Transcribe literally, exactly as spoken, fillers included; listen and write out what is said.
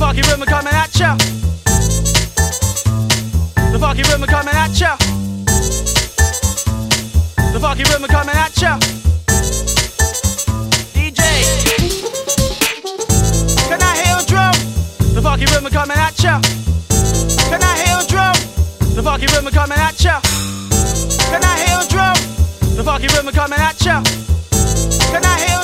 funky rhythm coming at ya. The funky rhythm coming at ya. The funky rhythm coming at ya. D J, can I hear a drum? The funky rhythm coming at ya. Can I hear a drum? The funky rhythm coming at ya. Can I hear a drum? The funky rhythm coming at ya. Can I hear